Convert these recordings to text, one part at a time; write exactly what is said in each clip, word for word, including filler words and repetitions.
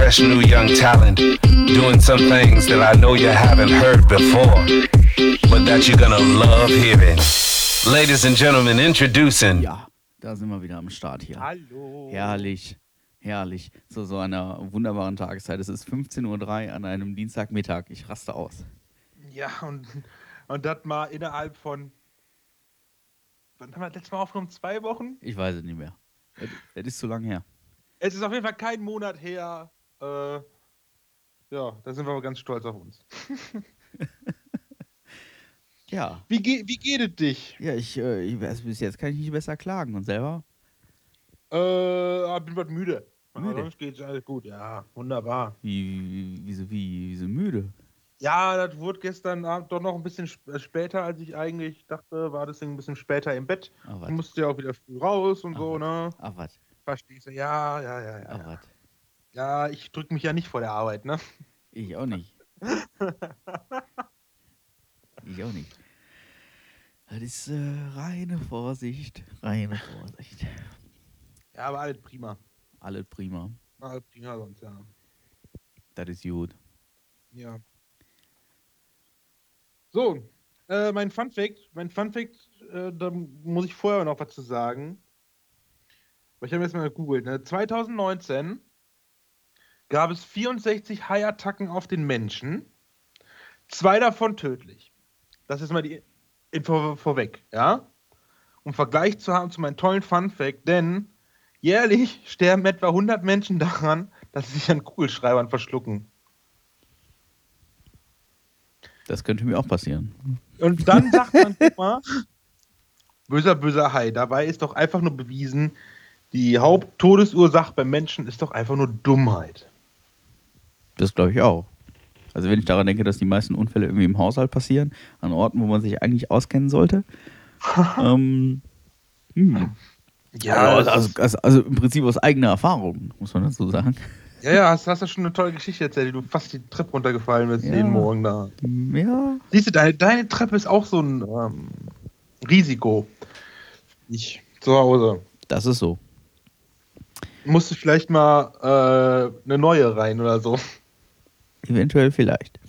fresh new young talent doing some things that I know you haven't heard before, but that you're gonna love hearing. Ladies and gentlemen, introducing. Ja, da sind wir wieder am Start hier. Hallo. Herrlich, herrlich. Zu so einer wunderbaren Tageszeit. Es ist fünfzehn Uhr drei an einem Dienstagmittag. Ich raste aus. Ja, und, und das mal innerhalb von. Wann haben wir das letzte Mal aufgenommen? Zwei Wochen? Ich weiß es nicht mehr. Es, es ist zu lang her. Es ist auf jeden Fall kein Monat her. Äh, ja, da sind wir aber ganz stolz auf uns. Ja. Wie, ge wie geht es dich? Ja, ich, äh, ich weiß, bis jetzt kann ich nicht besser klagen. Und selber? Äh, bin was müde. Müde? Aber sonst geht's alles gut. Ja, wunderbar. Wie, wieso, wie, wieso müde? Ja, das wurde gestern Abend doch noch ein bisschen sp später, als ich eigentlich dachte, war das Ding ein bisschen später im Bett. Ach, Ich musste ja auch wieder früh raus und Ach, so, wat. ne? Ach, was? Verstehst du? Ja, ja, ja, ja. Ach, Ja, was? ja ich drücke mich ja nicht vor der Arbeit, ne? Ich auch nicht. Ich auch nicht. Das ist äh, reine Vorsicht. Reine Vorsicht. Ja, aber alles prima. Alles prima. Alles prima sonst, ja. Das ist gut. Ja. So, äh, mein Funfact, mein Funfact, äh, da muss ich vorher noch was zu sagen. Aber ich habe jetzt mal gegoogelt, ne? zwanzig neunzehn gab es vierundsechzig Haiattacken auf den Menschen. Zwei davon tödlich. Das ist mal die Info vorweg, ja? Um Vergleich zu haben zu meinem tollen Funfact, denn jährlich sterben etwa hundert Menschen daran, dass sie sich an Kugelschreibern verschlucken. Das könnte mir auch passieren. Und dann sagt man, guck mal, böser, böser Hai. Dabei ist doch einfach nur bewiesen, die Haupttodesursache beim Menschen ist doch einfach nur Dummheit. Das glaube ich auch. Also wenn ich daran denke, dass die meisten Unfälle irgendwie im Haushalt passieren, an Orten, wo man sich eigentlich auskennen sollte. ähm, hm. Ja, also, also, also, also im Prinzip aus eigener Erfahrung, muss man dazu sagen. Ja, ja, hast, hast du schon eine tolle Geschichte erzählt, wie du fast die Treppe runtergefallen bist Ja. jeden Morgen da. Ja. Siehst du, deine, deine Treppe ist auch so ein ähm, Risiko. Ich zu Hause. Das ist so. Musst du vielleicht mal äh, eine neue rein oder so. Eventuell vielleicht.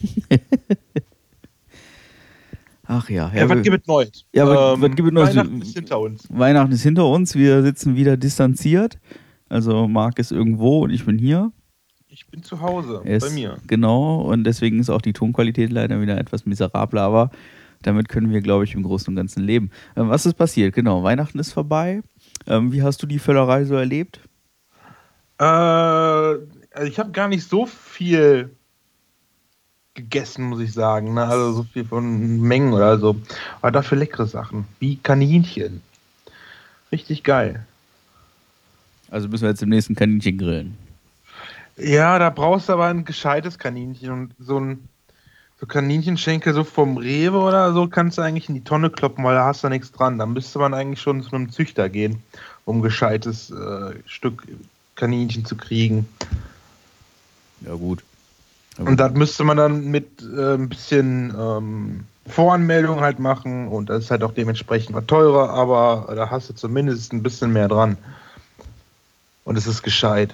Ach ja. Ja, was gibt es Neues? Ja, was, ähm, was gibt es Neues? Weihnachten ist hinter uns. Weihnachten ist hinter uns. Wir sitzen wieder distanziert. Also Marc ist irgendwo und ich bin hier. Ich bin zu Hause, Er ist, bei mir. Genau, und deswegen ist auch die Tonqualität leider wieder etwas miserabler, aber damit können wir, glaube ich, im Großen und Ganzen leben. Ähm, was ist passiert? Genau, Weihnachten ist vorbei. Ähm, wie hast du die Völlerei so erlebt? Äh, also ich habe gar nicht so viel gegessen, muss ich sagen. Ne? Also so viel von Mengen oder so. Aber dafür leckere Sachen, wie Kaninchen. Richtig geil. Also müssen wir jetzt im nächsten Kaninchen grillen. Ja, da brauchst du aber ein gescheites Kaninchen. Und so ein so Kaninchenschenkel so vom Rewe oder so kannst du eigentlich in die Tonne kloppen, weil da hast du nichts dran. Da müsste man eigentlich schon zu einem Züchter gehen, um ein gescheites äh, Stück Kaninchen zu kriegen. Ja gut. Und das müsste man dann mit äh, ein bisschen ähm, Voranmeldung halt machen und das ist halt auch dementsprechend was teurer, aber da hast du zumindest ein bisschen mehr dran. Und es ist gescheit.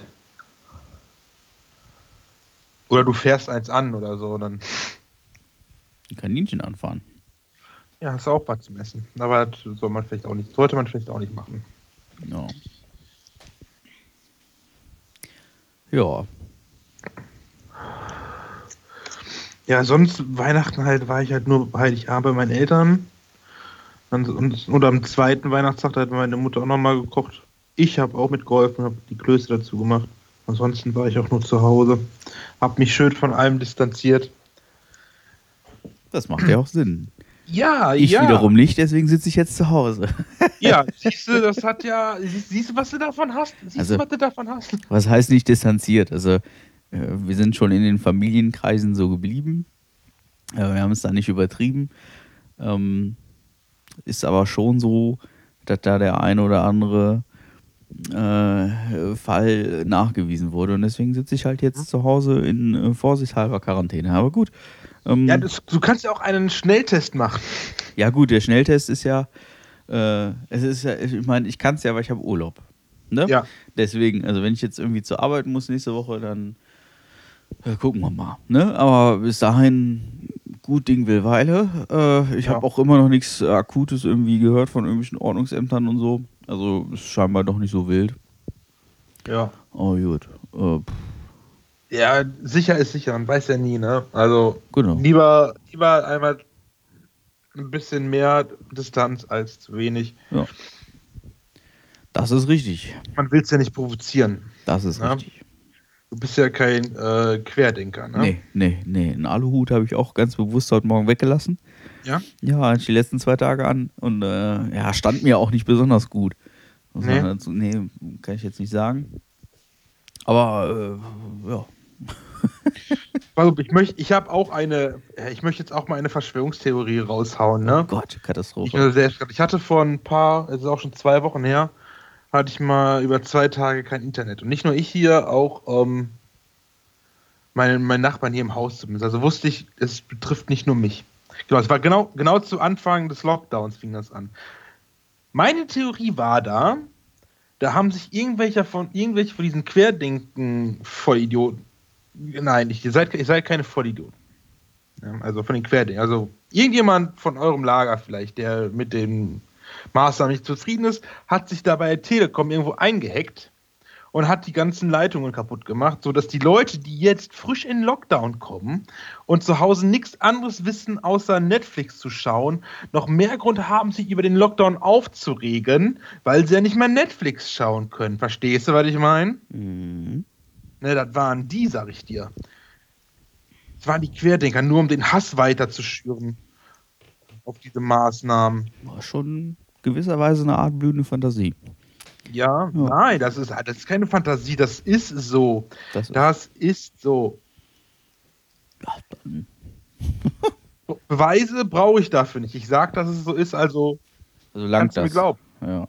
Oder du fährst eins an oder so, dann. Ein Kaninchen anfahren. Ja, hast du auch was zum Essen. Aber das soll man vielleicht auch nicht, sollte man vielleicht auch nicht machen. Ja. Ja. Ja, sonst Weihnachten halt war ich halt nur Heiligabend bei meinen Eltern. Und, und, und am zweiten Weihnachtstag da hat meine Mutter auch nochmal gekocht. Ich habe auch mitgeholfen, habe die Klöße dazu gemacht. Ansonsten war ich auch nur zu Hause. Habe mich schön von allem distanziert. Das macht ja auch Sinn. Ja, Ich ja. wiederum nicht, deswegen sitze ich jetzt zu Hause. Ja, siehst du, das hat ja. Siehst, siehst du, was du davon hast? Siehst Also- du, was du davon hast? Was heißt nicht distanziert? Also äh, wir sind schon in den Familienkreisen so geblieben. Äh, wir haben es da nicht übertrieben. Ähm, ist aber schon so, dass da der ein oder andere äh, Fall nachgewiesen wurde. Und deswegen sitze ich halt jetzt zu Hause in äh, vorsichtshalber Quarantäne. Aber gut. Ähm, Ja, das, du kannst ja auch einen Schnelltest machen. ja gut, der Schnelltest ist ja, äh, es ist ja, ich meine, ich kann es ja, aber ich habe Urlaub. Ne? Ja. Deswegen, also wenn ich jetzt irgendwie zur Arbeit muss nächste Woche, dann Ja, gucken wir mal. Ne? Aber bis dahin, gut Ding will Weile. Äh, ich Ja. habe auch immer noch nichts Akutes irgendwie gehört von irgendwelchen Ordnungsämtern und so. Also ist scheinbar doch nicht so wild. Ja. Oh gut. Äh, pff, Ja, sicher ist sicher, man weiß ja nie, ne? Also Genau. lieber, lieber einmal ein bisschen mehr Distanz als zu wenig. ja. Das ist richtig. Man will es ja nicht provozieren. Das ist Ja. richtig. Du bist ja kein äh, Querdenker, ne? Nee, nee, nee. Einen Aluhut habe ich auch ganz bewusst heute Morgen weggelassen. Ja? Ja, hatte ich die letzten zwei Tage an und äh, ja, stand mir auch nicht besonders gut. Muss Nee. man dazu- nee, kann ich jetzt nicht sagen. Aber äh, ja. Also ich möchte, ich habe auch eine, äh, ich möchte jetzt auch mal eine Verschwörungstheorie raushauen, Oh ne? Gott, Ich, Katastrophe. nur selbst, ich hatte vor ein paar, es ist auch schon zwei Wochen her, hatte ich mal über zwei Tage kein Internet. Und nicht nur ich hier, auch ähm, meine, meine Nachbarn hier im Haus zumindest. Also wusste ich, es betrifft nicht nur mich. Genau, es war genau, genau zu Anfang des Lockdowns fing das an. Meine Theorie war da, da haben sich irgendwelche von, irgendwelche von diesen Querdenken-Vollidioten, nein, ich, ihr, seid, ihr seid keine Vollidioten. Ja, also von den Querdenken. Also irgendjemand von eurem Lager vielleicht, der mit den Maßnahmen nicht zufrieden ist, hat sich dabei der Telekom irgendwo eingehackt und hat die ganzen Leitungen kaputt gemacht, sodass die Leute, die jetzt frisch in Lockdown kommen und zu Hause nichts anderes wissen, außer Netflix zu schauen, noch mehr Grund haben, sich über den Lockdown aufzuregen, weil sie ja nicht mehr Netflix schauen können. Verstehst du, was ich meine? Mhm. Ne, das waren die, sag ich dir. Das waren die Querdenker, nur um den Hass weiter zu schüren auf diese Maßnahmen. War schon gewisserweise eine Art blühende Fantasie. Ja, Ja. nein, das ist, das ist keine Fantasie, das ist so. Das ist, Das ist so. ja, dann, Beweise brauche ich dafür nicht. Ich sag, dass es so ist, also also langt kannst du mir das. glauben. Ja.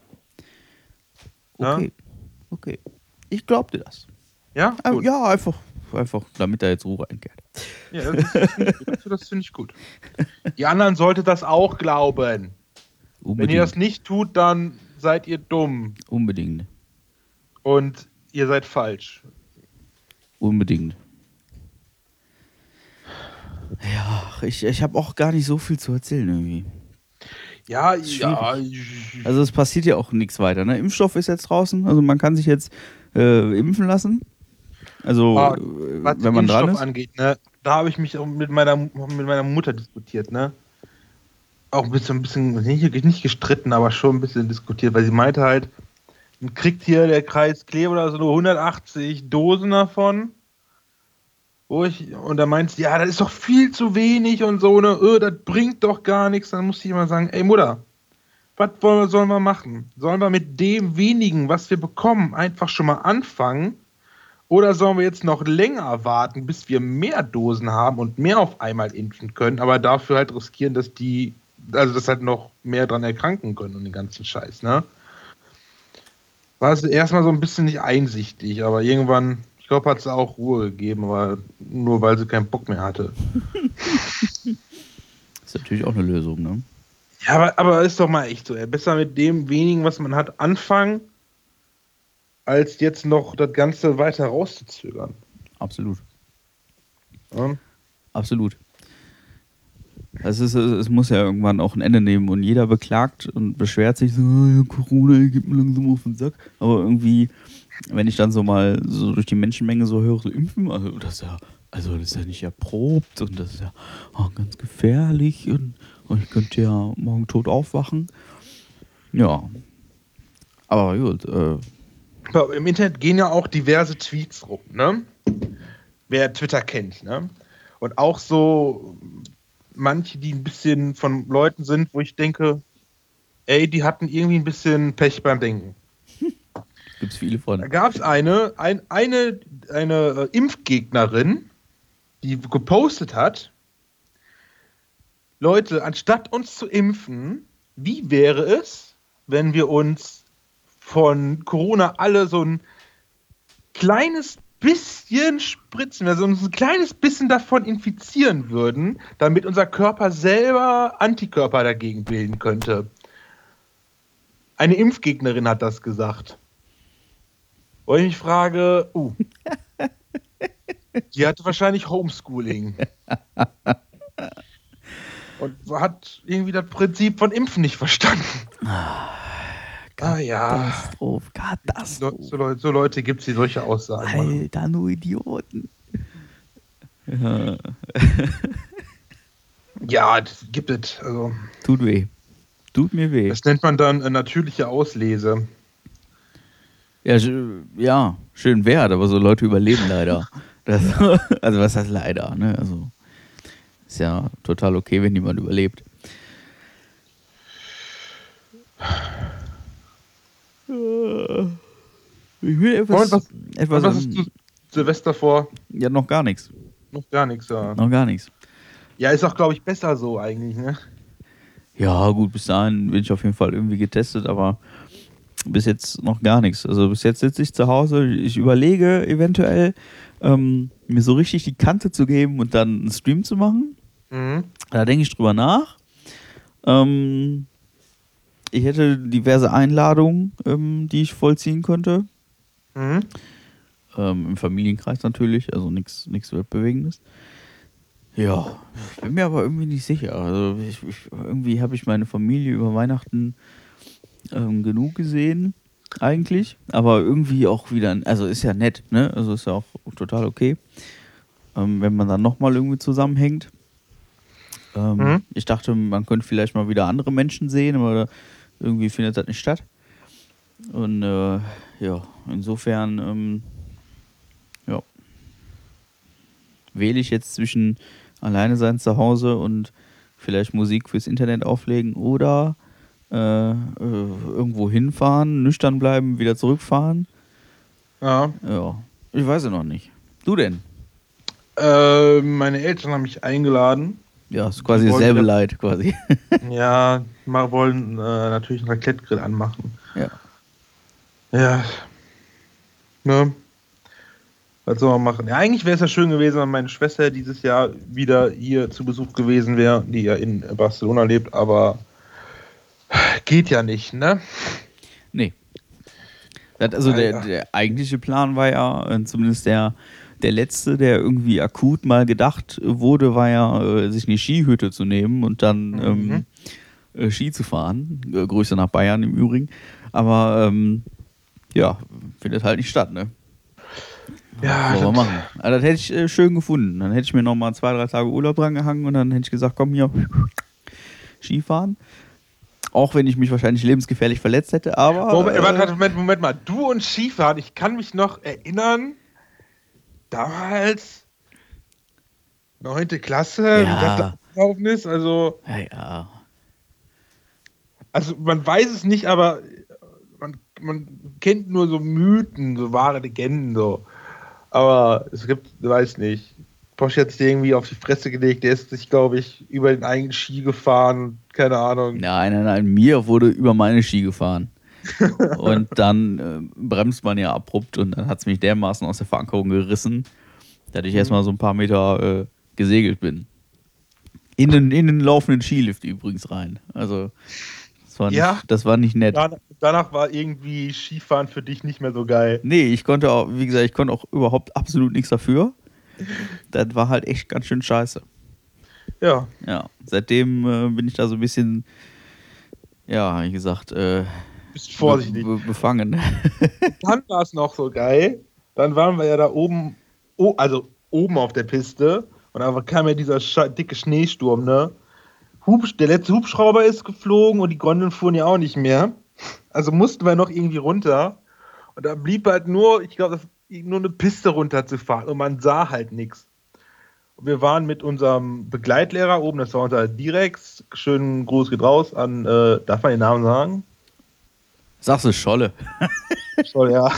Ja? Okay. Okay. Ich glaub dir das. Ja, Äh, gut. ja, einfach, einfach, damit da jetzt Ruhe einkehrt. Ja, das ist- das finde ich gut. Das finde ich gut. Die anderen sollten das auch glauben. Wenn Unbedingt. ihr das nicht tut, dann seid ihr dumm Unbedingt. und ihr seid falsch. Unbedingt. Ja, ich, ich habe auch gar nicht so viel zu erzählen irgendwie. Ja, ist ja. Also es passiert ja auch nichts weiter. Ne? Impfstoff ist jetzt draußen, also man kann sich jetzt äh, impfen lassen. Also Ah, äh, was wenn man dran Impfstoff ist. angeht, ne, da habe ich mich auch mit meiner, mit meiner Mutter diskutiert, ne? Auch ein bisschen, ein bisschen nicht, nicht gestritten, aber schon ein bisschen diskutiert, weil sie meinte halt, man kriegt hier der Kreis Kleve oder so nur hundertachtzig Dosen davon. Wo ich, und da meint sie, ja, das ist doch viel zu wenig und so, ne, öh, das bringt doch gar nichts. Dann muss ich immer sagen, ey Mutter, was wollen wir, sollen wir machen? Sollen wir mit dem wenigen, was wir bekommen, einfach schon mal anfangen? Oder sollen wir jetzt noch länger warten, bis wir mehr Dosen haben und mehr auf einmal impfen können, aber dafür halt riskieren, dass die, also dass halt noch mehr dran erkranken können und den ganzen Scheiß, ne? War es erstmal so ein bisschen nicht einsichtig, aber irgendwann, ich glaube, hat sie auch Ruhe gegeben, aber nur weil sie keinen Bock mehr hatte. Ist natürlich auch eine Lösung, ne? Ja, aber, aber ist doch mal echt so, ey. Besser mit dem wenigen, was man hat, anfangen, als jetzt noch das Ganze weiter rauszuzögern. Absolut. Ja? Absolut. Es, ist, es muss ja irgendwann auch ein Ende nehmen und jeder beklagt und beschwert sich so, "Ah, ja, Corona geht mir langsam auf den Sack." Aber irgendwie, wenn ich dann so mal so durch die Menschenmenge so höre, so impfen, also das ist ja, also das ist ja nicht erprobt und das ist ja oh, ganz gefährlich und, und ich könnte ja morgen tot aufwachen. Ja. Aber gut, äh, Aber im Internet gehen ja auch diverse Tweets rum, ne? Wer Twitter kennt, ne? Und auch so manche, die ein bisschen von Leuten sind, wo ich denke, ey, die hatten irgendwie ein bisschen Pech beim Denken. gibt's viele Da von. gab es eine, ein, eine, eine äh, Impfgegnerin, die gepostet hat, Leute, anstatt uns zu impfen, wie wäre es, wenn wir uns von Corona alle so ein kleines bisschen spritzen, also uns ein kleines bisschen davon infizieren würden, damit unser Körper selber Antikörper dagegen bilden könnte. Eine Impfgegnerin hat das gesagt. Und ich mich frage, uh, Die hatte wahrscheinlich Homeschooling. Und hat irgendwie das Prinzip von Impfen nicht verstanden. Ah ja. Katastrophe, Katastrophe. So, so, so Leute gibt es, die solche Aussagen machen. Alter, nur Idioten. Ja. Ja, das gibt es. Also, Tut weh. Tut mir weh. das nennt man dann äh, natürliche Auslese. Ja, sch- ja, schön wert, aber so Leute überleben leider. Das, also was heißt leider, ne? Also ist ja total okay, wenn jemand überlebt. Ich will etwas, Und was, etwas was hast du Silvester vor? ja, noch gar nichts. Noch gar nichts, ja. Noch gar nichts. Ja, ist auch, glaube ich, besser so eigentlich, ne? Ja, gut, bis dahin bin ich auf jeden Fall irgendwie getestet, aber bis jetzt noch gar nichts. Also bis jetzt sitze ich zu Hause, ich überlege eventuell, ähm, mir so richtig die Kante zu geben und dann einen Stream zu machen. Mhm. Da denke ich drüber nach. Ähm, ich hätte diverse Einladungen, ähm, die ich vollziehen könnte. Mhm. Ähm, Im Familienkreis natürlich, also nichts Weltbewegendes. Ja, ich bin mir aber irgendwie nicht sicher. Also ich, ich, irgendwie habe ich meine Familie über Weihnachten ähm, genug gesehen, eigentlich. Aber irgendwie auch wieder, also ist ja nett, ne? Also ist ja auch total okay, ähm, wenn man dann nochmal irgendwie zusammenhängt. Ähm, Mhm. Ich dachte, man könnte vielleicht mal wieder andere Menschen sehen, aber irgendwie findet das nicht statt. Und äh, ja, insofern ähm, ja, wähle ich jetzt zwischen alleine sein zu Hause und vielleicht Musik fürs Internet auflegen oder äh, äh, irgendwo hinfahren, nüchtern bleiben, wieder zurückfahren. Ja. Ja, ich weiß es noch nicht. Du denn? Äh, meine Eltern haben mich eingeladen. Ja, ist quasi Die wollen dasselbe wieder- Leid, quasi. Ja, mal wollen äh, natürlich einen Raclette-Grill anmachen. Ja. Ja. Ne? Was soll man machen? Ja, eigentlich wäre es ja schön gewesen, wenn meine Schwester dieses Jahr wieder hier zu Besuch gewesen wäre, die ja in Barcelona lebt, aber geht ja nicht, ne? Nee. Das, also der, Alter. der eigentliche Plan war ja, äh, zumindest der, der letzte, der irgendwie akut mal gedacht wurde, war ja, äh, sich eine Skihütte zu nehmen und dann Mhm. ähm, äh, Ski zu fahren. Äh, Grüße nach Bayern im Übrigen. Aber ähm, ja, findet halt nicht statt, ne? Ja, Was soll man das- machen? Also, das hätte ich äh, schön gefunden. Dann hätte ich mir noch mal zwei, drei Tage Urlaub dran gehangen und dann hätte ich gesagt, komm hier, Skifahren. Auch wenn ich mich wahrscheinlich lebensgefährlich verletzt hätte, aber... Moment, äh, warte, warte, Moment, Moment mal. Du und Skifahren, ich kann mich noch erinnern, damals, neunte Klasse, wie Ja. das gelaufen ist. Also, ja, ja. also man weiß es nicht, aber man, man kennt nur so Mythen, so wahre Legenden, so. Aber es gibt, weiß nicht. Porsche hat sich irgendwie auf die Fresse gelegt, der ist sich, glaube ich, über den eigenen Ski gefahren, keine Ahnung. Nein, nein, nein, mir wurde über meine Ski gefahren. Und dann äh, bremst man ja abrupt und dann hat es mich dermaßen aus der Verankerung gerissen, dass ich erstmal so ein paar Meter äh, gesegelt bin. In den, in den laufenden Skilift übrigens rein. Also, das war nicht, Ja. das war nicht nett. Dan- Danach war irgendwie Skifahren für dich nicht mehr so geil. Nee, ich konnte auch, wie gesagt, ich konnte auch überhaupt absolut nichts dafür. Das war halt echt ganz schön scheiße. Ja. Ja, seitdem äh, bin ich da so ein bisschen, ja, wie gesagt, äh, Bist vorsichtig. be be befangen. Dann war es noch so geil. Dann waren wir ja da oben, oh, also oben auf der Piste. Und dann kam ja dieser sche- dicke Schneesturm, ne? Hubsch der letzte Hubschrauber ist geflogen und die Gondeln fuhren ja auch nicht mehr. Also mussten wir noch irgendwie runter. Und da blieb halt nur, ich glaube, nur eine Piste runterzufahren. Und man sah halt nichts. Wir waren mit unserem Begleitlehrer oben, das war unser Direx. Schönen Gruß geht raus an, äh, darf man den Namen sagen? Sagst du Scholle? Voll, ja.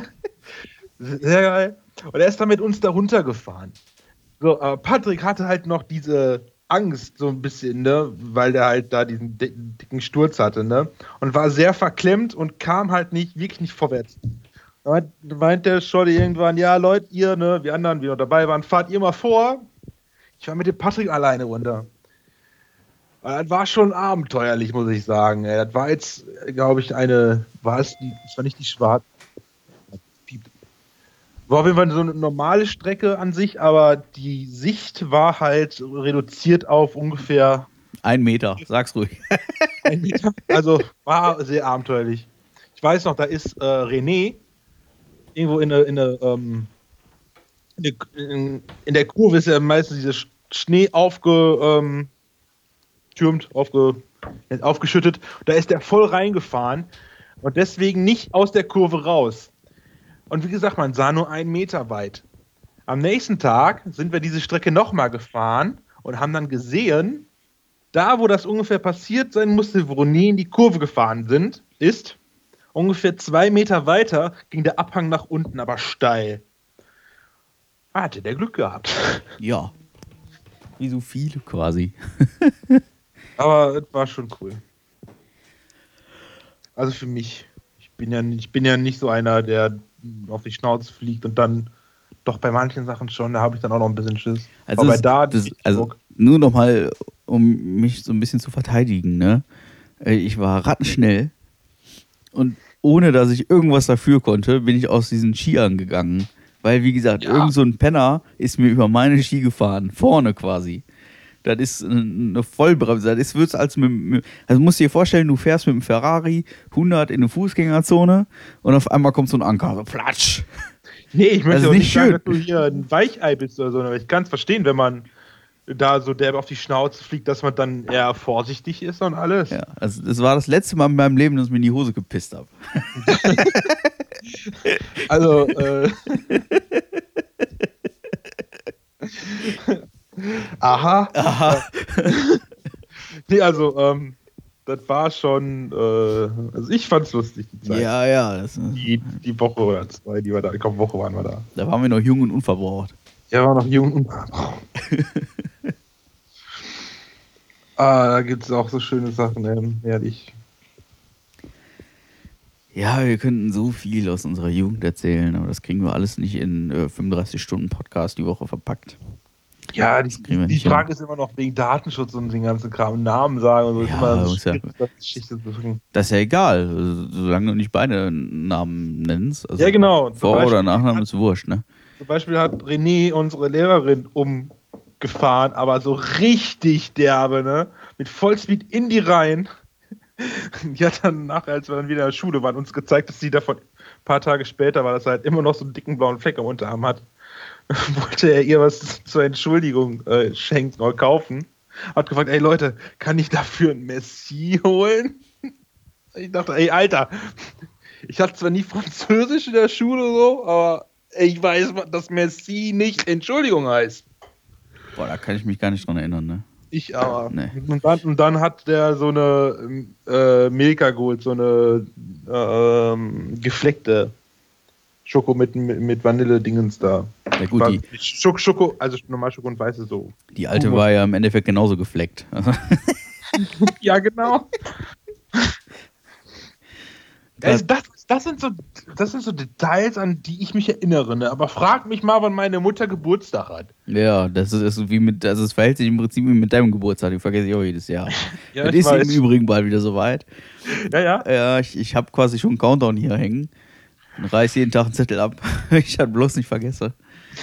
Sehr geil. Und er ist dann mit uns da runtergefahren. So, aber Patrick hatte halt noch diese Angst, so ein bisschen, ne, weil der halt da diesen dicken, dicken Sturz hatte, ne, und war sehr verklemmt und kam halt nicht, wirklich nicht vorwärts. Da meint der Scholle irgendwann, ja, Leute, ihr, ne, wir anderen, die noch dabei waren, fahrt ihr mal vor. Ich war mit dem Patrick alleine runter. Und das war schon abenteuerlich, muss ich sagen. Ey. Das war jetzt, glaube ich, eine, war es die, das war nicht die Schwarze. War auf jeden Fall so eine normale Strecke an sich, aber die Sicht war halt reduziert auf ungefähr Ein Meter, sag's ruhig. ein Meter. Also war sehr abenteuerlich. Ich weiß noch, da ist äh, René irgendwo in der in der, ähm, in, der, in, in der Kurve ist ja meistens dieser Sch- Schnee aufge, ähm, türmt, aufge, aufgeschüttet. Da ist der voll reingefahren und deswegen nicht aus der Kurve raus. Und wie gesagt, man sah nur einen Meter weit. Am nächsten Tag sind wir diese Strecke nochmal gefahren und haben dann gesehen, da wo das ungefähr passiert sein musste, wo René in die Kurve gefahren sind, ist, ungefähr zwei Meter weiter ging der Abhang nach unten, aber steil. Hatte der Glück gehabt. Ja. Wie so viele quasi. Aber es war schon cool. Also für mich. Ich bin ja, ich bin ja nicht so einer, der auf die Schnauze fliegt und dann doch bei manchen Sachen schon, da habe ich dann auch noch ein bisschen Schiss. Also, Aber das, da das, also nur nochmal, um mich so ein bisschen zu verteidigen, ne? Ich war rattenschnell und ohne, dass ich irgendwas dafür konnte, bin ich aus diesen Skiern gegangen. Weil, wie gesagt, Ja. irgend so ein Penner ist mir über meine Ski gefahren. Vorne quasi. Das ist eine Vollbremse. Das ist, wird's als mit, mit, also musst du dir vorstellen, du fährst mit dem Ferrari hundert in eine Fußgängerzone und auf einmal kommt so ein Anker. So platsch. Nee, ich möchte Das ist auch nicht nicht sagen, schön. dass du hier ein Weichei bist oder so, aber ich kann es verstehen, wenn man da so derbe auf die Schnauze fliegt, dass man dann eher vorsichtig ist und alles. Ja, also das war das letzte Mal in meinem Leben, dass ich mir in die Hose gepisst habe. Also, äh. Aha. Aha. Nee, also, ähm, das war schon, äh, also ich fand's lustig, die Zeit. Ja, ja. Das, Die, die Woche oder zwei, die wir da, ich glaube, Woche waren wir da. da waren wir noch jung und unverbraucht. Er war noch jung und. Ah, da gibt es auch so schöne Sachen, ähm, ehrlich. Ja, wir könnten so viel aus unserer Jugend erzählen, aber das kriegen wir alles nicht in äh, fünfunddreißig Stunden Podcast die Woche verpackt. Ja, die, kriegen wir die nicht Frage ist immer noch wegen Datenschutz und den ganzen Kram, Namen sagen und so. Ja, ist immer muss ja- schwierig, das Geschichte zu bringen. Das ist ja egal, also, solange du nicht beide Namen nennst. Also Ja, genau. Zum Vor- oder Beispiel Nachname hat- ist wurscht, ne? Zum Beispiel hat René unsere Lehrerin umgefahren, aber so richtig derbe, ne? Mit Vollspeed in die Reihen. Die hat dann nachher, als wir dann wieder in der Schule waren, uns gezeigt, dass sie davon ein paar Tage später, weil das halt immer noch so einen dicken blauen Fleck am Unterarm hat, wollte er ihr was zur Entschuldigung äh, schenken oder kaufen. Hat gefragt, ey Leute, kann ich dafür ein Messi holen? Ich dachte, ey Alter, ich hatte zwar nie Französisch in der Schule so, aber ich weiß, dass Messi nicht Entschuldigung heißt. Boah, da kann ich mich gar nicht dran erinnern, ne? Ich aber. Nee. Und, dann, und dann hat der so eine äh, Milka geholt, so eine ähm, gefleckte Schoko mit, mit, mit Vanille-Dingens da. Ja gut, War die, Schoko, Schoko, also normal Schoko und weiße so. die alte Humus. war ja im Endeffekt genauso gefleckt. Ja, genau. Also das, das, sind so, das sind so Details, an die ich mich erinnere. Ne? Aber frag mich mal, wann meine Mutter Geburtstag hat. Ja, das ist, ist wie mit, also es verhält sich im Prinzip wie mit deinem Geburtstag, den vergesse ich auch jedes Jahr. Ja, das ich ist weiß. im Übrigen bald wieder soweit. Ja, ja. Ja, ich, ich habe quasi schon einen Countdown hier hängen und reiß jeden Tag einen Zettel ab. Ich hatte bloß nicht vergessen.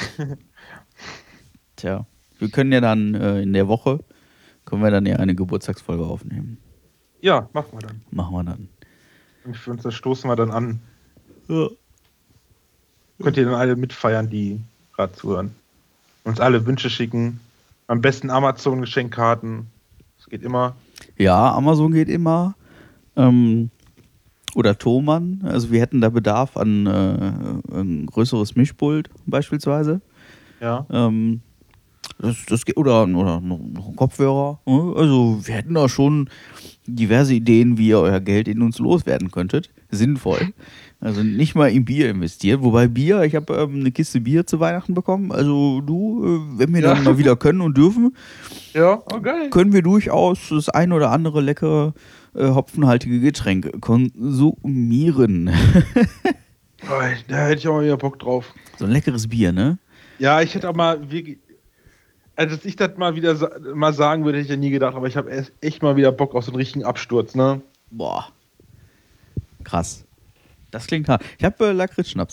Tja, wir können ja dann äh, in der Woche, können wir dann ja eine Geburtstagsfolge aufnehmen. Ja, machen wir dann. Machen wir dann. Und für uns das stoßen wir dann an. Ja. Könnt ihr dann alle mitfeiern, die gerade zuhören. Uns alle Wünsche schicken. Am besten Amazon-Geschenkkarten. Das geht immer. Ja, Amazon geht immer. Ähm, oder Thomann. Also wir hätten da Bedarf an äh, ein größeres Mischpult beispielsweise. Ja. Ähm, das, das geht, oder, oder noch ein Kopfhörer. ne? Also wir hätten da schon diverse Ideen, wie ihr euer Geld in uns loswerden könntet. Sinnvoll. Also nicht mal in Bier investieren. Wobei Bier, ich habe ähm, eine Kiste Bier zu Weihnachten bekommen. Also du, äh, wenn wir Ja. dann mal wieder können und dürfen, Ja, oh geil. können wir durchaus das ein oder andere leckere äh, hopfenhaltige Getränk konsumieren. Oh, da hätte ich auch mal wieder Bock drauf. So ein leckeres Bier, ne? Ja, ich hätte auch mal wirklich. Also, dass ich das mal wieder sa- mal sagen würde, hätte ich ja nie gedacht, aber ich habe echt mal wieder Bock auf so einen richtigen Absturz, ne? Boah. Krass. Das klingt hart. Ich habe äh, Lakritz-Schnaps.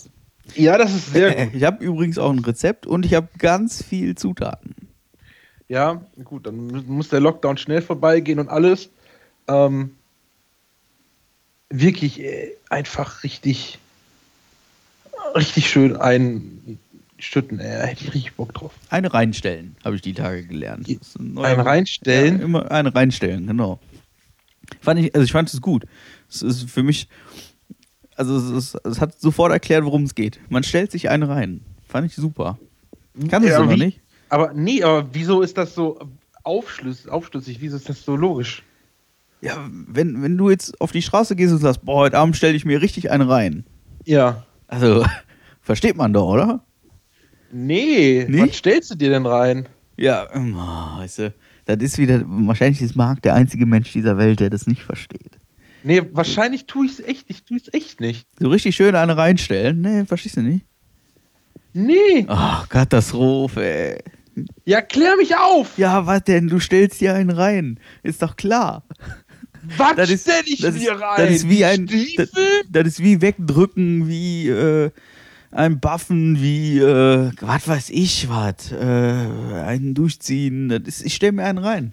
Ja, das ist sehr gut. Ich habe übrigens auch ein Rezept und ich habe ganz viel Zutaten. Ja, gut, dann muss der Lockdown schnell vorbeigehen und alles. Ähm, wirklich äh, einfach richtig, richtig schön einschütten. Äh, hätte ich richtig Bock drauf. Eine reinstellen, habe ich die Tage gelernt. Das ist ein neuer- Ein reinstellen? Ja, immer eine reinstellen, genau. Fand ich, also ich fand es gut. Es ist für mich, also es, ist, es hat sofort erklärt, worum es geht. Man stellt sich eine rein. Fand ich super. Kann es Ja, aber wie- nicht. Aber nee, aber wieso ist das so aufschlüss, aufschlüssig? Wieso ist das so logisch? Ja, wenn, wenn du jetzt auf die Straße gehst und sagst, boah, heute Abend stelle ich mir richtig eine rein. Ja. Also, versteht man doch, oder? Nee, Nicht? was stellst du dir denn rein? Ja, oh, weißt du, das ist wieder, wahrscheinlich ist Marc der einzige Mensch dieser Welt, der das nicht versteht. Nee, wahrscheinlich tue ich es echt, ich tue es echt nicht. So richtig schön eine reinstellen? Nee, verstehst du nicht? Nee. Ach, Katastrophe, ey. Ja, klär mich auf! Ja, was denn? Du stellst dir einen rein. Ist doch klar. Was Das ist, stell ich das mir ist, rein? Das ist wie ein. Das, Stiefel? das ist wie wegdrücken, wie äh, ein Buffen, wie, äh, was weiß ich, was. Äh, einen durchziehen. Das ist, ich stelle mir einen rein.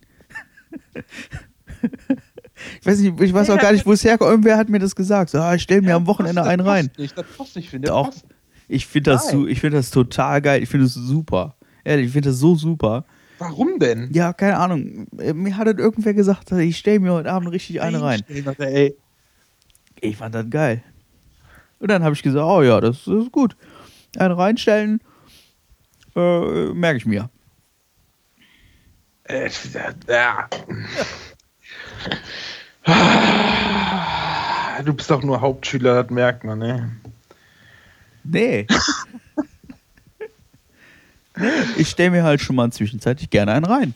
Ich weiß nicht, ich weiß auch gar nicht, wo es herkommt. Irgendwer hat mir das gesagt. So, ah, ich stelle mir Ja, am Wochenende das einen passt rein. Nicht, das passt nicht, finde Doch. passt. Ich finde das, Nein. so, ich find das total geil. Ich finde es super. Ehrlich, ich finde das so super. Warum denn? Ja, keine Ahnung. Mir hat das irgendwer gesagt, ich stelle mir heute Abend richtig eine rein. Ey. Ich fand das geil. Und dann habe ich gesagt, oh ja, das, das ist gut. Eine reinstellen, äh, merke ich mir. Äh, ja. Du bist doch nur Hauptschüler, das merkt man, ne? Nee. Nee, ich stelle mir halt schon mal zwischenzeitlich gerne einen rein.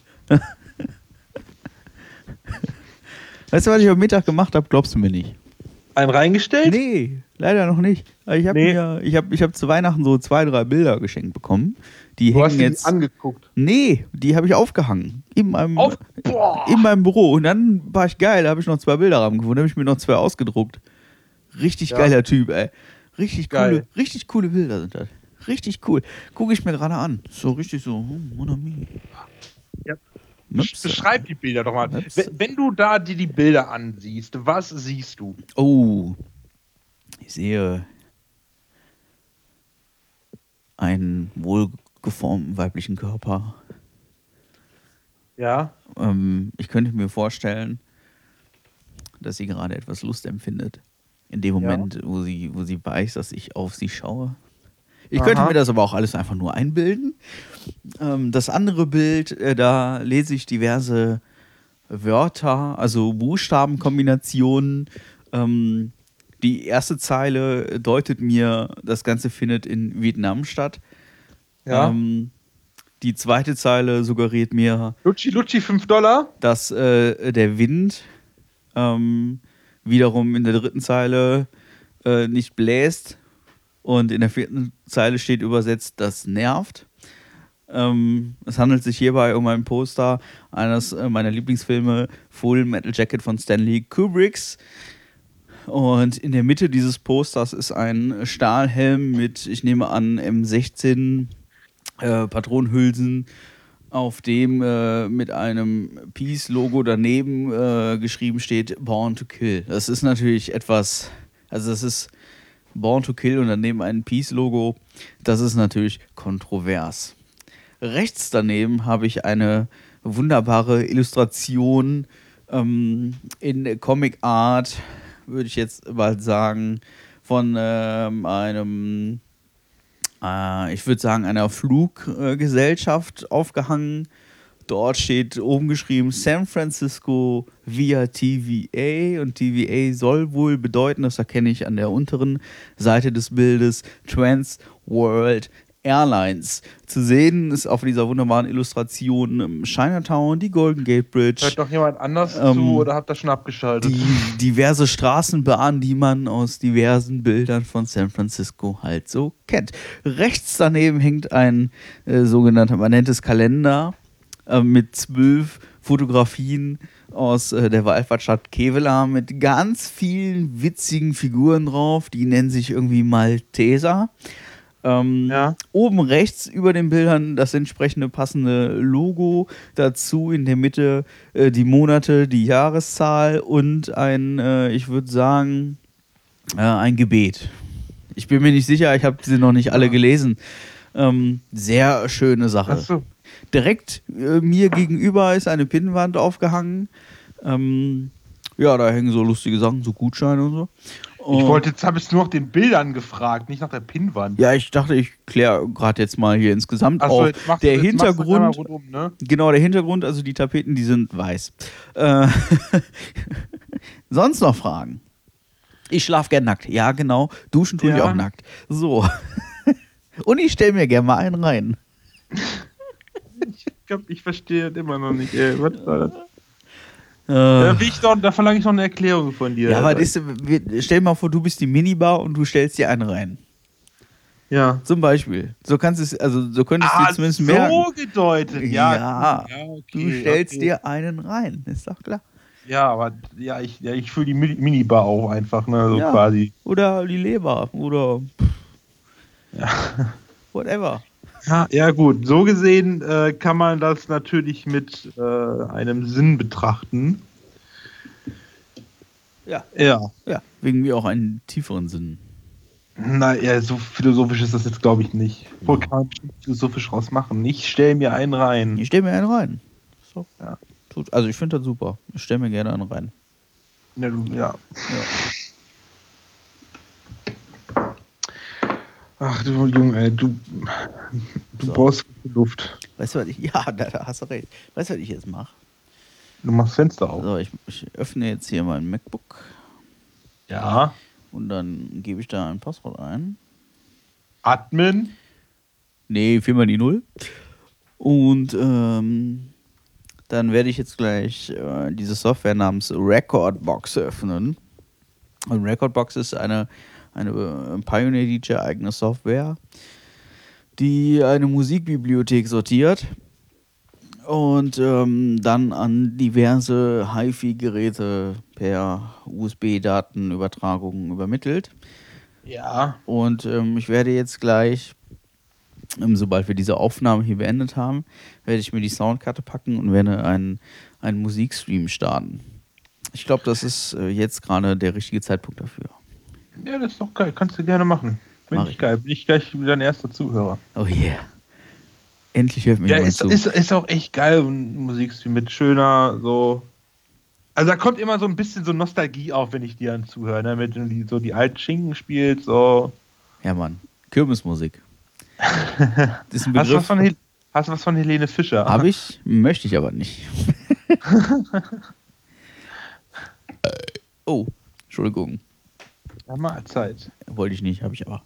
Weißt du, was ich am Mittag gemacht habe? Glaubst du mir nicht? Ein reingestellt? Nee, leider noch nicht. Ich habe Nee. mir, ich habe, ich habe zu Weihnachten so zwei, drei Bilder geschenkt bekommen. Die Du hast hängen die jetzt. angeguckt. Nee, die habe ich aufgehangen. In meinem, Auf, boah. in meinem Büro. Und dann war ich geil, da habe ich noch zwei Bilder gefunden, habe ich mir noch zwei ausgedruckt. Richtig Ja. geiler Typ, ey. Richtig Geil. coole, richtig coole Bilder sind das. Richtig cool. Gucke ich mir gerade an. So richtig so, oh, mon ami. Ja. Möpse. Beschreib die Bilder doch mal. Möpse. Wenn, wenn du da dir die Bilder ansiehst, was siehst du? Oh, ich sehe einen wohlgeformten weiblichen Körper. Ja. Ähm, ich könnte mir vorstellen, dass sie gerade etwas Lust empfindet. In dem Moment, wo sie, wo sie weiß, dass ich auf sie schaue. Ich könnte Aha. mir das aber auch alles einfach nur einbilden. Ähm, das andere Bild, äh, da lese ich diverse Wörter, also Buchstabenkombinationen. Ähm, die erste Zeile deutet mir, das Ganze findet in Vietnam statt. Ja. Ähm, die zweite Zeile suggeriert mir, Lutschi, Lutschi, fünf Dollar. dass äh, der Wind ähm, wiederum in der dritten Zeile äh, nicht bläst und in der vierten Zeile steht übersetzt, das nervt. Ähm, es handelt sich hierbei um ein Poster eines äh, meiner Lieblingsfilme, Full Metal Jacket von Stanley Kubricks. Und in der Mitte dieses Posters ist ein Stahlhelm mit, ich nehme an, M sechzehn äh, Patronenhülsen, auf dem äh, mit einem Peace-Logo daneben äh, geschrieben steht Born to Kill. Das ist natürlich etwas, also das ist Born to Kill und daneben ein Peace-Logo. Das ist natürlich kontrovers. Rechts daneben habe ich eine wunderbare Illustration ähm, in Comic Art, würde ich jetzt bald sagen, von ähm, einem ich würde sagen, einer Fluggesellschaft aufgehangen. Dort steht oben geschrieben San Francisco via T V A und T V A soll wohl bedeuten, das erkenne ich an der unteren Seite des Bildes, Trans World Airlines. Zu sehen ist auf dieser wunderbaren Illustration Chinatown, die Golden Gate Bridge. Hört doch jemand anders Ähm, zu oder habt ihr schon abgeschaltet? Die diverse Straßenbahnen, die man aus diversen Bildern von San Francisco halt so kennt. Rechts daneben hängt ein äh, sogenannter, man nennt es Kalender, äh, mit zwölf Fotografien aus äh, der Wallfahrtsstadt Kevela mit ganz vielen witzigen Figuren drauf. Die nennen sich irgendwie Malteser. Ähm, Ja. Oben rechts über den Bildern das entsprechende passende Logo. Dazu in der Mitte äh, die Monate, die Jahreszahl und ein, äh, ich würde sagen, äh, ein Gebet. Ich bin mir nicht sicher, ich habe sie noch nicht alle gelesen. Ähm, sehr schöne Sache. Achso. Direkt äh, mir gegenüber ist eine Pinnwand aufgehangen. Ähm, ja, da hängen so lustige Sachen, so Gutscheine und so. Und Ich wollte, jetzt habe ich nur nach den Bildern gefragt, nicht nach der Pinnwand. ja, ich dachte, ich kläre gerade jetzt mal hier insgesamt Achso, auf. jetzt machst Der du, jetzt machst du einmal Hintergrund, rundum, ne? genau, der Hintergrund, also die Tapeten, die sind weiß. Äh, sonst noch Fragen? Ich schlafe gern nackt. Ja, genau. Duschen tue ich Ja. auch nackt. So. Und ich stelle mir gerne mal einen rein. Ich glaube, ich verstehe das immer noch nicht. Ey. Was war das? Äh, Da, will ich doch, da verlange ich noch eine Erklärung von dir. ja, aber das ist, wir- stell dir mal vor, du bist die Minibar und du stellst dir einen rein. Ja. Zum Beispiel. So kannst es, also so könntest du Ah, dir zumindest so merken. gedeutet. Ja, Ja, ja okay, Du stellst okay. dir einen rein, ist doch klar. Ja, aber ja, ich, ja, ich fühle die Mini- Minibar auch einfach, ne, so Ja. quasi. Oder die Leber oder Ja. whatever. Ja, ja, gut. So gesehen äh, kann man das natürlich mit äh, einem Sinn betrachten. Ja. Ja. Ja, wegen mir auch einen tieferen Sinn. Na ja, so philosophisch ist das jetzt, glaube ich, nicht. Wo kann man bestimmt philosophisch raus machen? Ich stelle mir einen rein. Ich stelle mir einen rein. So. Ja. Tut, also ich finde das super. Ich stelle mir gerne einen rein. Ja, du, ja. Ach du Junge, ey, du, du So. brauchst Luft. Weißt du, was ich. Ja, da, da hast du recht. Weißt du, was ich jetzt mache? Du machst Fenster auf. Also ich, ich öffne jetzt hier mein MacBook Ja. und dann gebe ich da ein Passwort ein. Admin. Nee, viermal die Null. Und ähm, dann werde ich jetzt gleich äh, diese Software namens Recordbox öffnen. Und Recordbox ist eine, eine äh, Pioneer-D J-eigene Software, die eine Musikbibliothek sortiert und ähm, dann an diverse HiFi-Geräte per U S B-Datenübertragung übermittelt. Ja. Und ähm, ich werde jetzt gleich, ähm, sobald wir diese Aufnahme hier beendet haben, werde ich mir die Soundkarte packen und werde einen, einen Musikstream starten. Ich glaube, das ist äh, jetzt gerade der richtige Zeitpunkt dafür. Ja, das ist doch geil. Kannst du gerne machen. Bin Mach ich ich. geil. Bin ich gleich wieder ein erster Zuhörer. Oh yeah. Endlich hört mir Ja, jemand ist, zu. ist, ist auch echt geil, ein Musikstream mit schöner, so. Also da kommt immer so ein bisschen so Nostalgie auf, wenn ich dir dann zuhöre, ne? Wenn du die, so die alten Schinken spielst, so. Ja, Mann. Kürbismusik. Das ist ein Hast du, was Begriff. von Hel hast du was von Helene Fischer? Habe ich, möchte ich aber nicht. Oh, Entschuldigung. Ja, Mahlzeit. Wollte ich nicht, habe ich aber.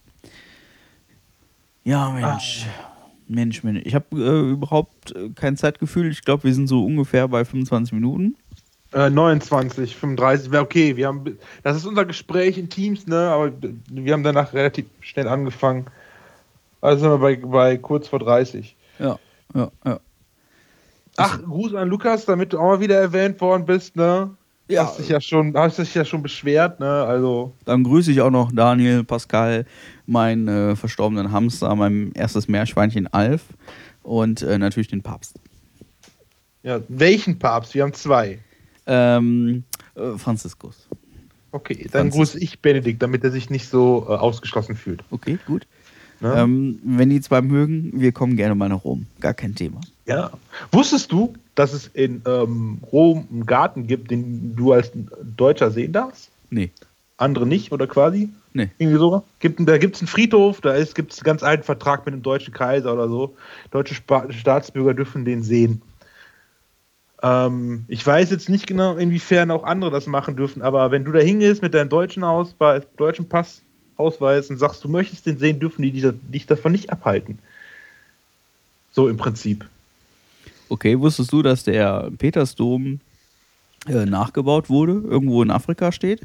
Ja, Mensch. Mensch, Mensch. Ich habe äh, überhaupt äh, kein Zeitgefühl. Ich glaube, wir sind so ungefähr bei fünfundzwanzig Minuten. Äh, neunundzwanzig, fünfunddreißig, wäre okay. Wir haben, das ist unser Gespräch in Teams, ne? Aber wir haben danach relativ schnell angefangen. Also sind wir bei, bei kurz vor dreißig. Ja, ja, ja. Ach, Gruß an Lukas, damit du auch mal wieder erwähnt worden bist, ne? Ja. Hast dich ja schon, hast dich ja schon beschwert, ne? Also. Dann grüße ich auch noch Daniel, Pascal, meinen äh, verstorbenen Hamster, mein erstes Meerschweinchen Alf und äh, natürlich den Papst. Ja, welchen Papst? Wir haben zwei. Ähm, äh, Franziskus. Okay, dann Franzis- grüße ich Benedikt, damit er sich nicht so äh, ausgeschlossen fühlt. Okay, gut. Ne? Ähm, wenn die zwei mögen, wir kommen gerne mal nach Rom. Gar kein Thema. Ja. Wusstest du, dass es in ähm, Rom einen Garten gibt, den du als Deutscher sehen darfst? Nee, Andere nicht, oder quasi? nee. Irgendwie so. Gibt, da gibt es einen Friedhof, da gibt es einen ganz alten Vertrag mit dem deutschen Kaiser oder so. Deutsche Spa Staatsbürger dürfen den sehen. Ähm, ich weiß jetzt nicht genau, inwiefern auch andere das machen dürfen, aber wenn du da hingehst mit deinem deutschen Ausweis, deutschen Passausweis und sagst, du möchtest den sehen, dürfen die dich- dich davon nicht abhalten. So im Prinzip. Okay, wusstest du, dass der Petersdom äh, nachgebaut wurde, irgendwo in Afrika steht?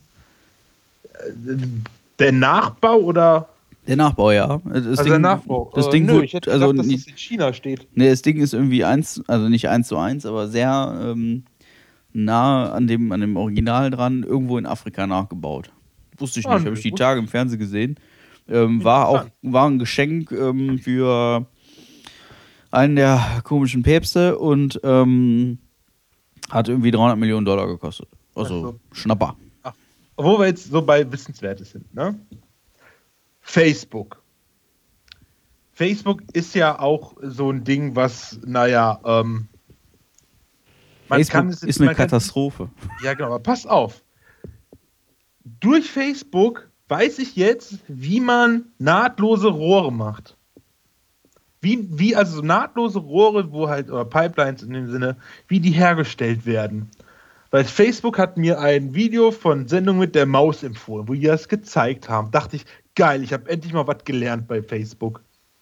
Der Nachbau oder? Der Nachbau, ja. Das Also Ding, der Nachbau. Das Äh, Ding nö, wird, ich hätte also gedacht, dass nicht, das in China steht. nee, das Ding ist irgendwie eins, also nicht eins zu eins, aber sehr ähm, nah an dem, an dem Original dran, irgendwo in Afrika nachgebaut. Wusste ich nicht, Ah, habe ich die gut. Tage im Fernsehen gesehen. Ähm, war auch war ein Geschenk ähm, für einen der komischen Päpste und ähm, hat irgendwie dreihundert Millionen Dollar gekostet. Also Ach so. Schnapper. Wo wir jetzt so bei Wissenswertes sind, ne? Facebook. Facebook ist ja auch so ein Ding, was, naja, ähm, man Facebook kann es, ist eine man kann- Katastrophe. Ja, genau, aber pass auf. Durch Facebook weiß ich jetzt, wie man nahtlose Rohre macht. Wie, wie also so nahtlose Rohre, wo halt, oder Pipelines in dem Sinne, wie die hergestellt werden. Weil Facebook hat mir ein Video von Sendung mit der Maus empfohlen, wo die das gezeigt haben. Dachte ich, geil, ich habe endlich mal was gelernt bei Facebook.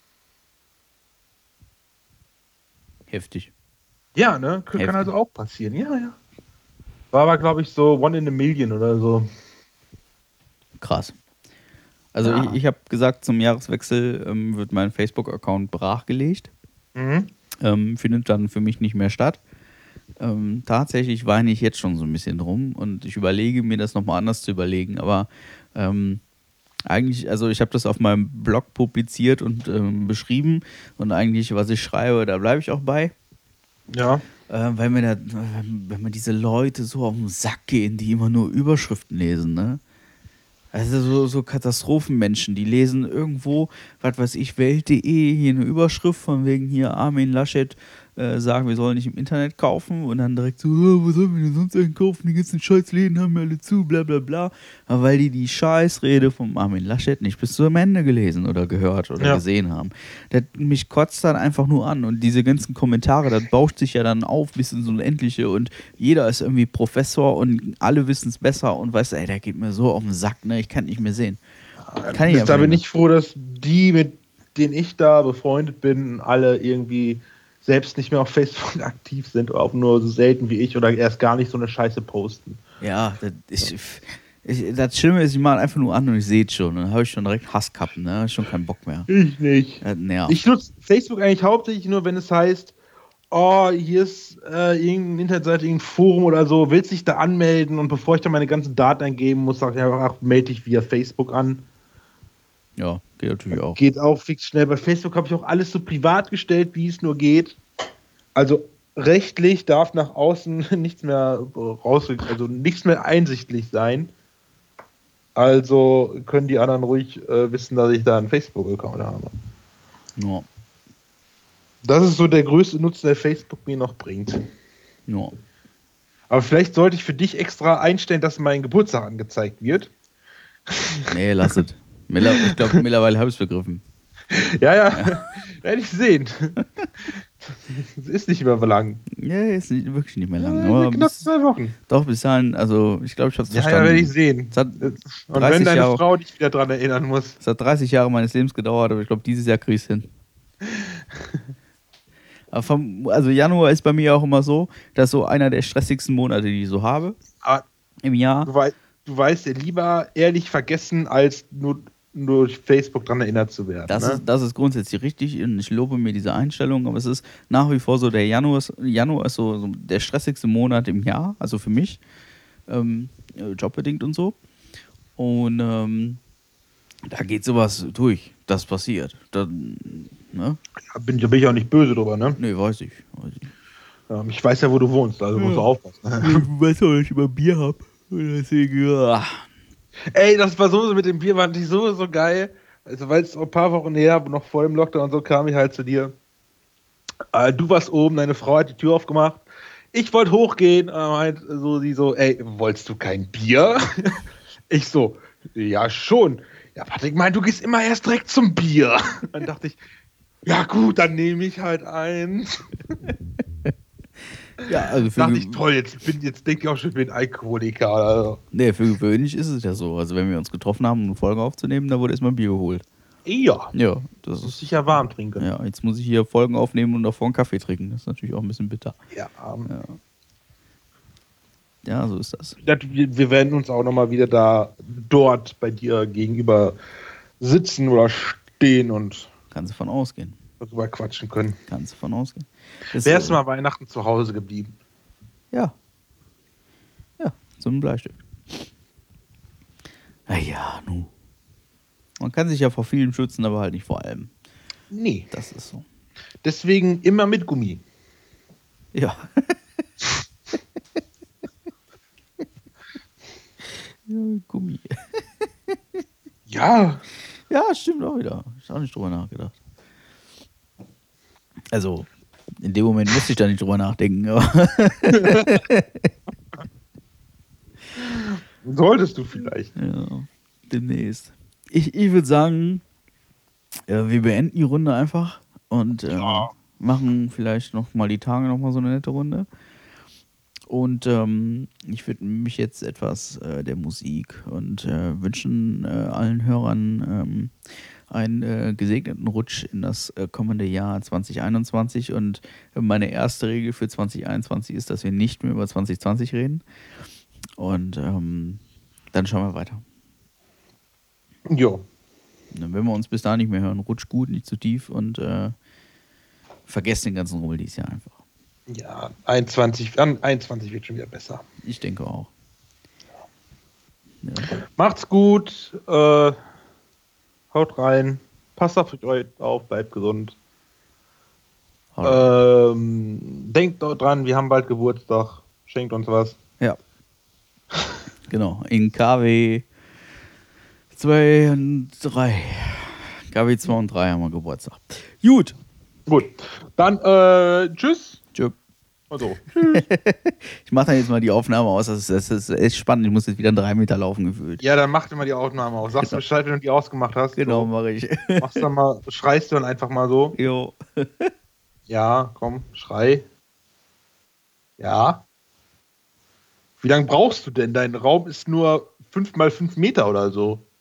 Heftig. Ja, ne? Kann Heftig. also auch passieren. Ja, ja. War aber, glaube ich, so One in a Million oder so. Krass. Also Ja. ich, ich habe gesagt, zum Jahreswechsel ähm, wird mein Facebook-Account brachgelegt. Mhm. Ähm, findet dann für mich nicht mehr statt. Ähm, tatsächlich weine ich jetzt schon so ein bisschen drum und ich überlege mir das nochmal anders zu überlegen, aber ähm, eigentlich, also ich habe das auf meinem Blog publiziert und ähm, beschrieben und eigentlich, was ich schreibe, da bleibe ich auch bei. Ja. Äh, weil mir da, wenn mir diese Leute so auf den Sack gehen, die immer nur Überschriften lesen, ne? Also so, so Katastrophenmenschen, die lesen irgendwo, was weiß ich, Welt punkt de, hier eine Überschrift von wegen hier Armin Laschet äh, sagen, wir sollen nicht im Internet kaufen und dann direkt so, oh, wo sollen wir denn sonst einkaufen, die ganzen Scheißläden haben wir alle zu, bla bla bla. Aber weil die die Scheißrede vom Armin Laschet nicht bis zum Ende gelesen oder gehört oder Ja. gesehen haben. Das, mich kotzt dann einfach nur an und diese ganzen Kommentare, das bauscht sich ja dann auf bis ins Unendliche und jeder ist irgendwie Professor und alle wissen es besser und weiß, ey, der geht mir so auf den Sack, ne, ich kann nicht mehr sehen. Kann ich Bis da einfach bin nicht ich froh, dass die, mit denen ich da befreundet bin, alle irgendwie selbst nicht mehr auf Facebook aktiv sind oder auch nur so selten wie ich oder erst gar nicht so eine Scheiße posten. Ja, das, ich, ich, das Schlimme ist, ich mache einfach nur an und ich sehe es schon. Dann habe ich schon direkt Hasskappen, ne? Hab ich schon keinen Bock mehr. Ich nicht. Das nervt. Ich nutze Facebook eigentlich hauptsächlich nur, wenn es heißt, oh, hier ist äh, irgendeine Internetseite, irgendein Forum oder so, willst dich da anmelden und bevor ich da meine ganzen Daten eingeben muss, sage ich einfach, ach, melde dich via Facebook an. Ja, geht natürlich auch. Geht auch fix schnell. Bei Facebook habe ich auch alles so privat gestellt, wie es nur geht. Also rechtlich darf nach außen nichts mehr raus, also nichts mehr einsichtlich sein. Also können die anderen ruhig äh, wissen, dass ich da einen Facebook-Account habe. Ja, Das ist so der größte Nutzen, der Facebook mir noch bringt. ja. Aber vielleicht sollte ich für dich extra einstellen, dass mein Geburtstag angezeigt wird. Nee, lass es. Miller- Ich glaube, mittlerweile habe ich es begriffen. Ja, ja, werde ich sehen. Es ist nicht mehr lang. Ja, ist nicht, wirklich nicht mehr lang. Ja, aber knapp bis, zwei Wochen. doch, bis dahin, also ich glaube, ich habe es Ja, verstanden. ja, werde ich sehen. Es hat Und dreißig wenn deine Jahre- Frau dich wieder dran erinnern muss. Es hat dreißig Jahre meines Lebens gedauert, aber ich glaube, dieses Jahr kriege ich es hin. Aber vom, also Januar ist bei mir auch immer so, dass so einer der stressigsten Monate, die ich so habe Aber im Jahr. du, wei du weißt ja lieber ehrlich vergessen, als nur, nur durch Facebook dran erinnert zu werden. Das, ne? ist, das ist grundsätzlich richtig und ich lobe mir diese Einstellung, aber es ist nach wie vor so, der Januar ist, Januar ist so, so der stressigste Monat im Jahr, also für mich, ähm, jobbedingt und so. Und ähm, da geht sowas durch, das passiert. Dann, ne? Da bin, da bin ich auch nicht böse drüber, ne? Nee, weiß ich. Weiß ich. Ja, ich weiß ja, wo du wohnst, also musst du aufpassen. Ich weiß auch, dass ich immer Bier habe. Deswegen, ja. Ey, das war so mit dem Bier, fand ich so, so geil. Also, weil es ein paar Wochen her, noch vor dem Lockdown und so, kam ich halt zu dir. Äh, du warst oben, deine Frau hat die Tür aufgemacht. Ich wollte hochgehen, äh, meint so, sie so, ey, wolltest du kein Bier? Ich so, ja, schon. Ja, warte, ich meine, du gehst immer erst direkt zum Bier. Dann dachte ich, ja gut, dann nehme ich halt eins. Ja, also für, Dachte ich, toll, jetzt, bin, jetzt denke ich auch schon, ich bin Alkoholiker. Also. nee, für gewöhnlich ist es ja so. Also wenn wir uns getroffen haben, um eine Folge aufzunehmen, da wurde erstmal Bier geholt. Ja, Ja, das muss ist. ich ja warm trinken. Ja, jetzt muss ich hier Folgen aufnehmen und davor einen Kaffee trinken. Das ist natürlich auch ein bisschen bitter. Ja, ähm, Ja, so ist das. das, wir, wir werden uns auch nochmal wieder da dort bei dir gegenüber sitzen oder stehen und Kannst du von ausgehen. darüber quatschen können. Kannst du von ausgehen. Das, Wärst du äh, mal Weihnachten zu Hause geblieben? Ja. so ein Bleistift. Naja, nu. Man kann sich ja vor vielem schützen, aber halt nicht vor allem. Nee. Das ist so. Deswegen immer mit Gummi. Ja. ja Gummi. Ja. Ja, stimmt auch wieder. Ich habe auch nicht drüber nachgedacht. Also, in dem Moment musste ich da nicht drüber nachdenken. Aber Solltest du vielleicht. ja, demnächst. Ich, ich würde sagen, äh, wir beenden die Runde einfach und äh, Ja. machen vielleicht noch mal die Tage noch mal so eine nette Runde. Und ähm, ich würde mich jetzt etwas äh, der Musik und äh, wünschen äh, allen Hörern ähm, einen äh, gesegneten Rutsch in das äh, kommende Jahr zwanzig einundzwanzig. Und meine erste Regel für zwanzig einundzwanzig ist, dass wir nicht mehr über zwanzig zwanzig reden. Und ähm, dann schauen wir weiter. Jo. Wenn wir uns bis dahin nicht mehr hören, rutscht gut, nicht zu tief und äh, vergesst den ganzen Rummel dieses Jahr einfach. Ja, einundzwanzig, an einundzwanzig wird schon wieder besser. Ich denke auch. Ja. Macht's gut, äh, haut rein, passt auf euch auf, bleibt gesund. Alright. Ähm, denkt dort dran, wir haben bald Geburtstag, schenkt uns was. Ja. Genau, in K W zwei und drei. K W zwei und drei haben wir Geburtstag. Gut. Gut, dann äh, tschüss. Tschö. Also, Ich mache dann jetzt mal die Aufnahme aus. Das ist, das ist echt spannend. Ich muss jetzt wieder einen drei Meter laufen gefühlt. ja, dann mach dir mal die Aufnahme aus. Sagst du Genau. Bescheid, wenn du die ausgemacht hast. Genau, So. mache ich. Machst dann mal, schreist du dann einfach mal so. Jo. Ja, komm, schrei. Ja. Wie lange brauchst du denn? Dein Raum ist nur fünf mal fünf Meter oder so.